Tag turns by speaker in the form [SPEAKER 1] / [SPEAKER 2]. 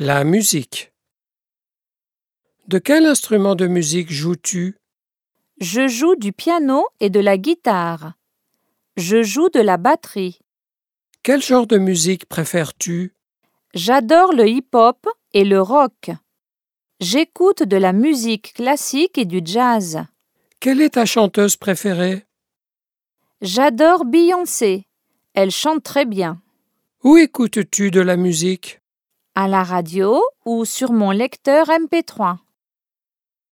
[SPEAKER 1] La musique. De quel instrument de musique joues-tu?
[SPEAKER 2] Je joue du piano et de la guitare. Je joue de la batterie.
[SPEAKER 1] Quel genre de musique préfères-tu?
[SPEAKER 2] J'adore le hip-hop et le rock. J'écoute de la musique classique et du jazz.
[SPEAKER 1] Quelle est ta chanteuse préférée?
[SPEAKER 2] J'adore Beyoncé. Elle chante très bien.
[SPEAKER 1] Où écoutes-tu de la musique?
[SPEAKER 2] À la radio ou sur mon lecteur MP3.